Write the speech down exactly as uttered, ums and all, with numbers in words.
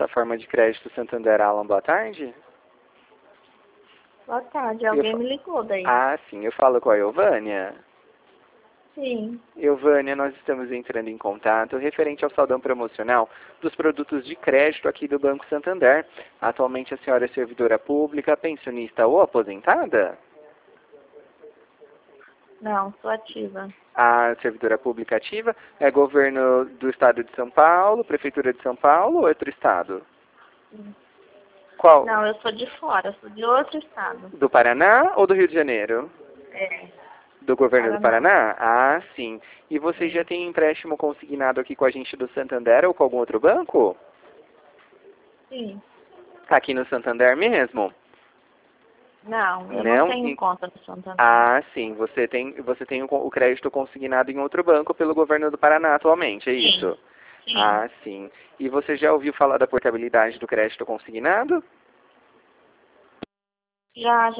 plataforma de crédito Santander. Alan, boa tarde. Boa tarde, alguém Eu... me ligou daí. Ah, sim, eu falo com a Euvânia. Sim. Euvânia, nós estamos entrando em contato referente ao saldão promocional dos produtos de crédito aqui do Banco Santander. Atualmente a senhora é servidora pública, pensionista ou aposentada? Não, sou ativa. A servidora pública ativa é governo do estado de São Paulo, prefeitura de São Paulo ou outro estado? Sim. Qual? Não, eu sou de fora, sou de outro estado. Do Paraná ou do Rio de Janeiro? É. Do governo do Paraná. Paraná? Ah, sim. E você É. já tem empréstimo consignado aqui com a gente do Santander ou com algum outro banco? Sim. Aqui no Santander mesmo? Não, eu não, Não? tenho E- conta no Santander. Ah, sim. Você tem, você tem o co- o crédito consignado em outro banco pelo governo do Paraná atualmente, é Sim. isso? Sim. Ah, sim. E você já ouviu falar da portabilidade do crédito consignado? Já,